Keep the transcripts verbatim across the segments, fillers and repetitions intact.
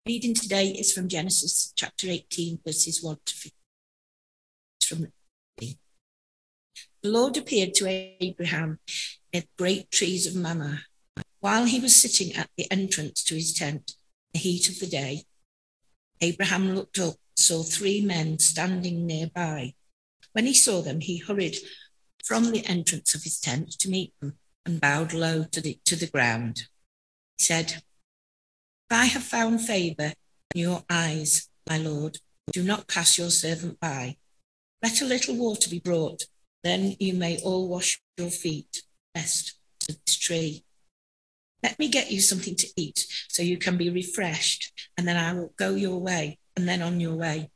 Reading today is from Genesis chapter eighteen, verses one to fifteen. From the Lord appeared to Abraham in great trees of Mamre while he was sitting at the entrance to his tent in the heat of the day. Abraham looked up and saw three men standing nearby. When he saw them, he hurried from the entrance of his tent to meet them and bowed low to the, to the ground. He said, "If I have found favour in your eyes, my Lord, do not pass your servant by. Let a little water be brought, then you may all wash your feet, rest to this tree. Let me get you something to eat so you can be refreshed, and then I will go your way, and then on your way."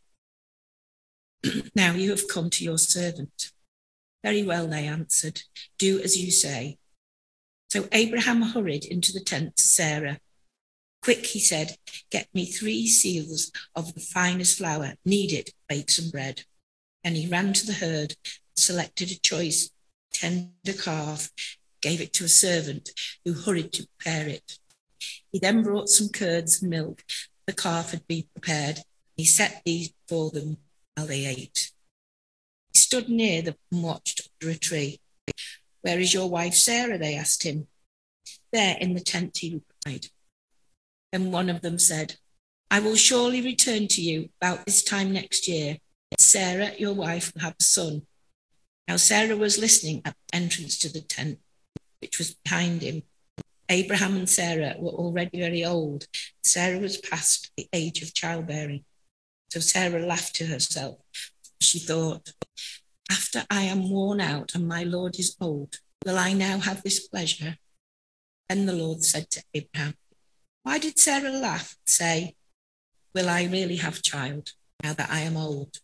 "Now you have come to your servant." "Very well," they answered. "Do as you say." So Abraham hurried into the tent to Sarah. "Quick," he said, "get me three seals of the finest flour, knead it, bake some bread." And he ran to the herd, selected a choice, tender calf, gave it to a servant who hurried to prepare it. He then brought some curds and milk. The calf had been prepared. He set these before them while they ate. He stood near them and watched under a tree. "Where is your wife Sarah?" they asked him. "There in the tent," he replied. Then one of them said, "I will surely return to you about this time next year. Sarah, your wife, will have a son." Now Sarah was listening at the entrance to the tent, which was behind him. Abraham and Sarah were already very old. Sarah was past the age of childbearing. So Sarah laughed to herself. She thought, "After I am worn out and my Lord is old, will I now have this pleasure?" Then the Lord said to Abraham, "Why did Sarah laugh and say, 'Will I really have child now that I am old?'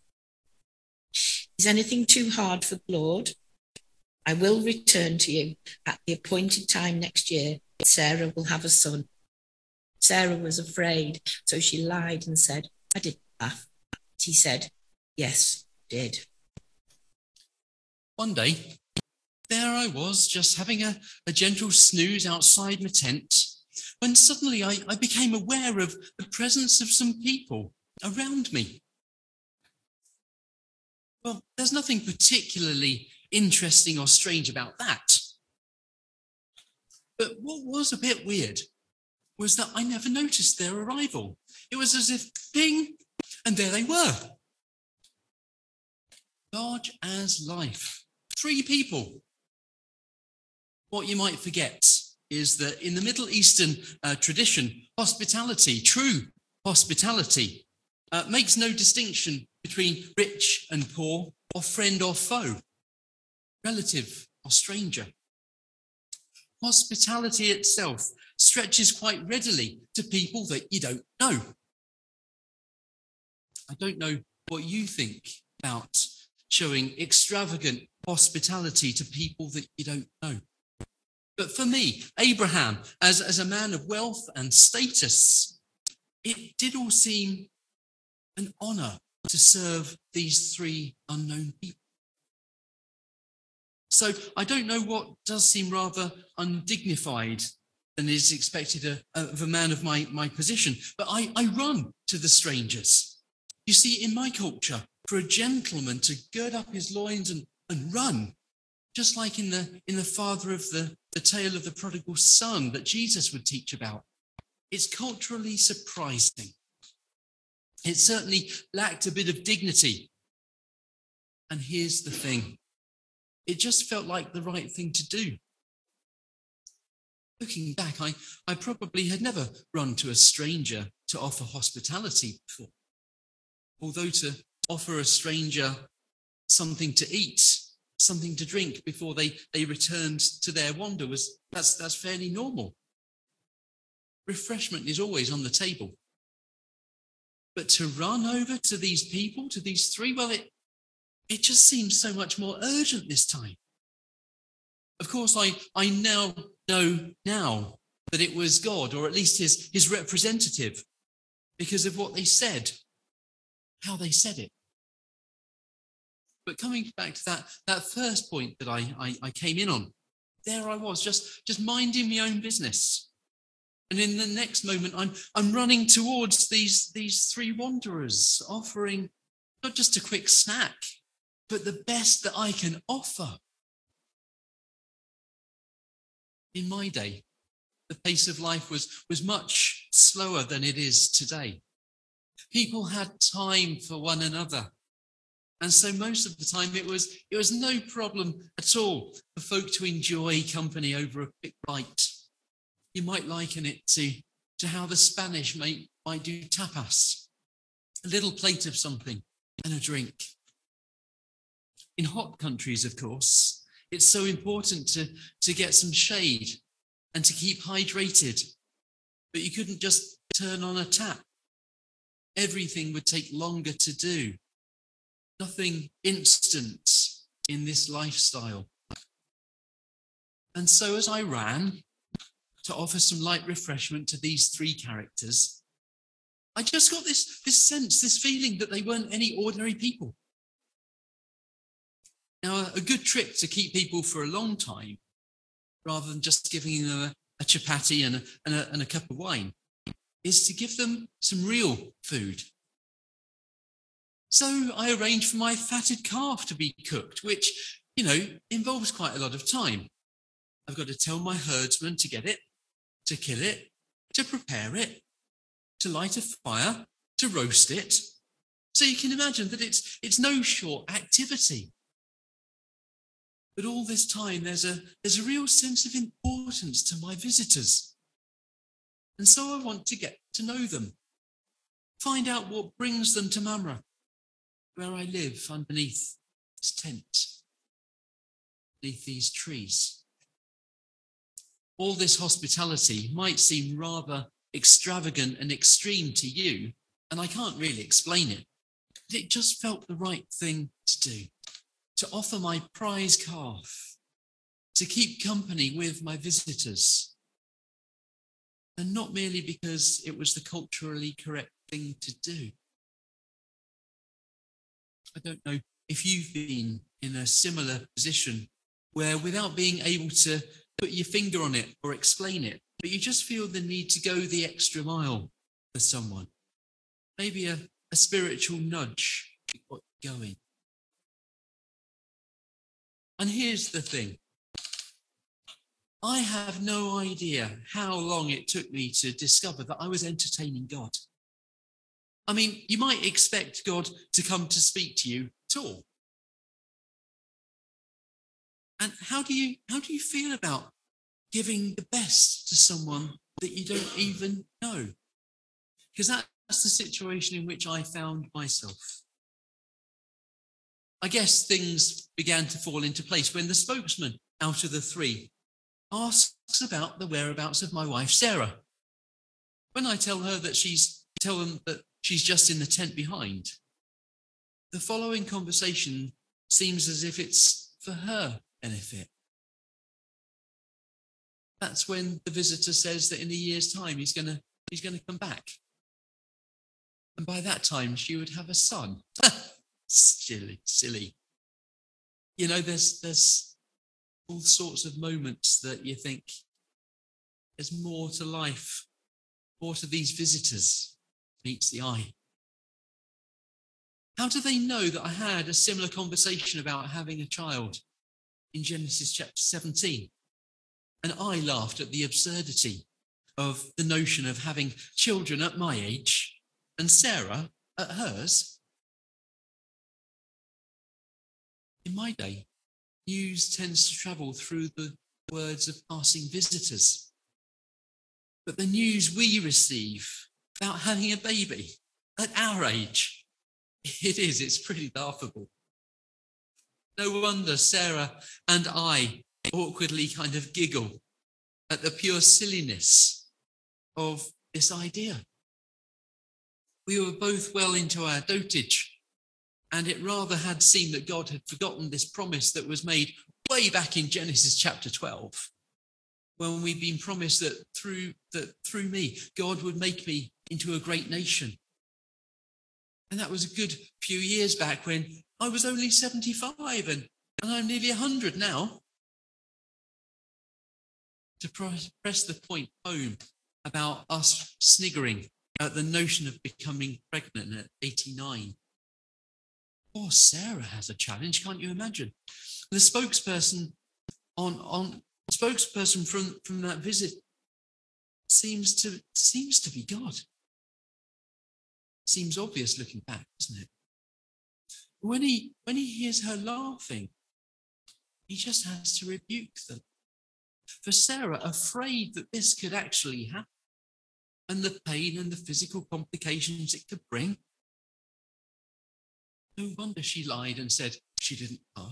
Is anything too hard for the Lord? I will return to you at the appointed time next year. Sarah will have a son." Sarah was afraid, so she lied and said, "I didn't laugh." But he said, "Yes, I did." One day, there I was, just having a, a gentle snooze outside my tent, when suddenly I, I became aware of the presence of some people around me. Well, there's nothing particularly interesting or strange about that. But what was a bit weird was that I never noticed their arrival. It was as if, ding, and there they were. Large as life. Three people. What you might forget is that in the Middle Eastern uh, tradition, hospitality, true hospitality, uh, makes no distinction between rich and poor, or friend or foe, relative or stranger. Hospitality itself stretches quite readily to people that you don't know. I don't know what you think about showing extravagant hospitality to people that you don't know. But for me, Abraham, as, as a man of wealth and status, it did all seem an honour to serve these three unknown people. So I don't know what does seem rather undignified than is expected of, of a man of my, my position, but I, I run to the strangers. You see, in my culture, for a gentleman to gird up his loins and, and run, just like in the, in the father of the, the tale of the prodigal son that Jesus would teach about, it's culturally surprising. It certainly lacked a bit of dignity. And here's the thing. It just felt like the right thing to do. Looking back, I, I probably had never run to a stranger to offer hospitality before. Although to offer a stranger something to eat, something to drink before they, they returned to their wander was that's that's fairly normal. Refreshment is always on the table. But to run over to these people, to these three, well, it it just seems so much more urgent this time. Of course, I, I now know now that it was God, or at least his, his representative, because of what they said, how they said it. But coming back to that, that first point that I, I, I came in on, there I was, just, just minding my own business. And in the next moment, I'm, I'm running towards these, these three wanderers, offering not just a quick snack, but the best that I can offer. In my day, the pace of life was, was much slower than it is today. People had time for one another. And so most of the time it was, it was no problem at all for folk to enjoy company over a quick bite. You might liken it to, to how the Spanish might, might do tapas, a little plate of something and a drink. In hot countries, of course, it's so important to, to get some shade and to keep hydrated. But you couldn't just turn on a tap. Everything would take longer to do. Nothing instant in this lifestyle. And so as I ran to offer some light refreshment to these three characters, I just got this, this sense, this feeling that they weren't any ordinary people. Now, a good trick to keep people for a long time, rather than just giving them a, a chapati and a, and, a, and a cup of wine, is to give them some real food. So I arranged for my fatted calf to be cooked, which, you know, involves quite a lot of time. I've got to tell my herdsman to get it, to kill it, to prepare it, to light a fire, to roast it. So you can imagine that it's, it's no short activity. But all this time, there's a, there's a real sense of importance to my visitors. And so I want to get to know them, find out what brings them to Mamre, where I live underneath this tent, beneath these trees. All this hospitality might seem rather extravagant and extreme to you, and I can't really explain it, but it just felt the right thing to do, to offer my prize calf, to keep company with my visitors, and not merely because it was the culturally correct thing to do. I don't know if you've been in a similar position where, without being able to put your finger on it or explain it, but you just feel the need to go the extra mile for someone. Maybe a, a spiritual nudge to get you going. And here's the thing. I have no idea how long it took me to discover that I was entertaining God. I mean, you might expect God to come to speak to you at all. And how do you how do you feel about giving the best to someone that you don't even know? Because that's the situation in which I found myself. I guess things began to fall into place when the spokesman out of the three asks about the whereabouts of my wife, Sarah. When I tell her that she's tell them that she's just in the tent behind, the following conversation seems as if it's for her benefit. That's when the visitor says that in a year's time he's gonna he's gonna come back, and by that time she would have a son. silly, silly. You know, there's there's all sorts of moments that you think there's more to life, more to these visitors meets the eye. How do they know that I had a similar conversation about having a child in Genesis chapter seventeen? And I laughed at the absurdity of the notion of having children at my age and Sarah at hers. In my day, news tends to travel through the words of passing visitors. But the news we receive about having a baby at our age, it is, it's pretty laughable. No wonder Sarah and I awkwardly kind of giggle at the pure silliness of this idea. We were both well into our dotage, and it rather had seemed that God had forgotten this promise that was made way back in Genesis chapter twelve, when we'd been promised that through that through me, God would make me into a great nation. And that was a good few years back when I was only seventy-five and, and I'm nearly one hundred now. To press the point home about us sniggering at the notion of becoming pregnant at eighty-nine. Poor Sarah has a challenge, can't you imagine? The spokesperson on, on spokesperson from, from that visit seems to seems to be God. Seems obvious looking back, doesn't it? When he when he hears her laughing, he just has to rebuke them. For Sarah, afraid that this could actually happen, and the pain and the physical complications it could bring, no wonder she lied and said she didn't know.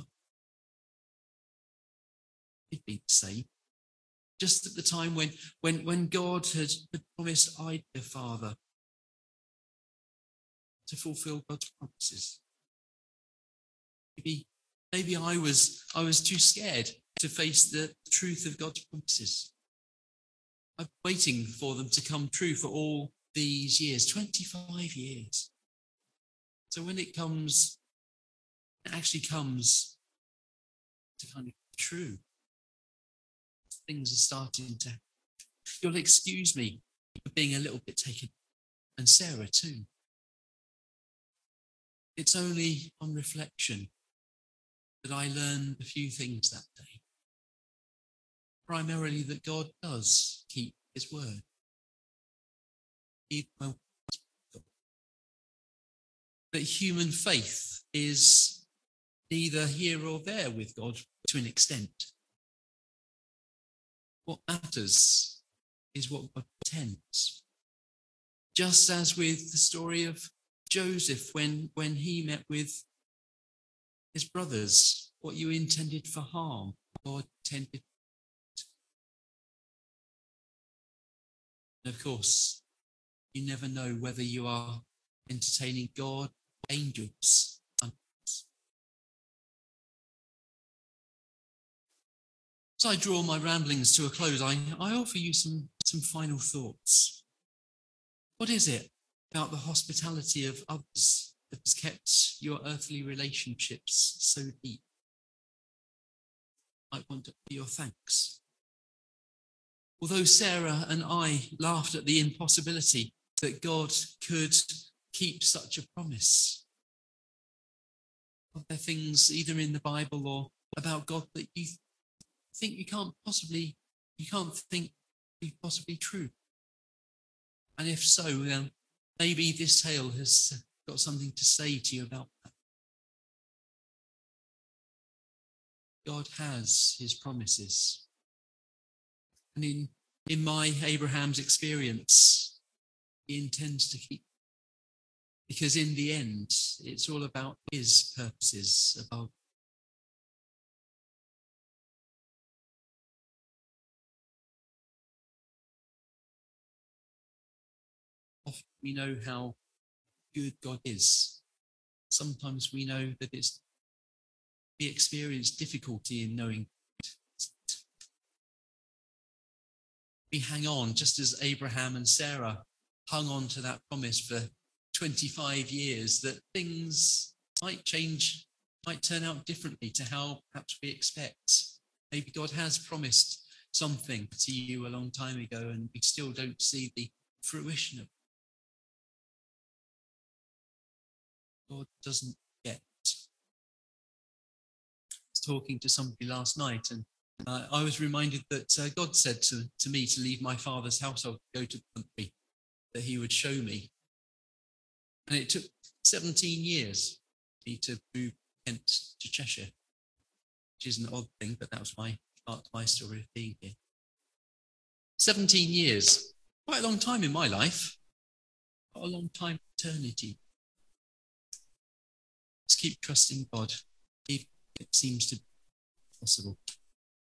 It'd be the same. Just at the time when, when, when God had, had promised I'd be a father, to fulfill God's promises. Maybe, maybe I was I was too scared to face the truth of God's promises. I'm waiting for them to come true for all these years, twenty-five years. So when it comes, it actually comes to kind of true. Things are starting to. You'll excuse me for being a little bit taken, and Sarah too. It's only on reflection that I learned a few things that day. Primarily that God does keep his word. That human faith is neither here or there with God to an extent. What matters is what God intends. Just as with the story of Joseph, when, when he met with his brothers, what you intended for harm, God intended. And of course, you never know whether you are entertaining God, angels. As I draw my ramblings to a close, I, I offer you some, some final thoughts. What is it about the hospitality of others that has kept your earthly relationships so deep? I want to be your thanks. Although Sarah and I laughed at the impossibility that God could keep such a promise, are there things either in the Bible or about God that you think you can't possibly, you can't think be possibly true? And if so, then maybe this tale has got something to say to you about that. God has his promises. And in, in my Abraham's experience, he intends to keep. Because in the end, it's all about his purposes above. Often we know how good God is. Sometimes we know that it's we experience difficulty in knowing. We hang on, just as Abraham and Sarah hung on to that promise for twenty-five years, that things might change, might turn out differently to how perhaps we expect. Maybe God has promised something to you a long time ago and we still don't see the fruition of it. God doesn't get. I was talking to somebody last night and uh, I was reminded that uh, God said to, to me to leave my father's household, go to the country that he would show me. And it took seventeen years for me to move Kent to Cheshire, which is an odd thing, but that was my part of my story of being here. seventeen years, quite a long time in my life, quite a long time, eternity. Just keep trusting God, even if it seems to be possible.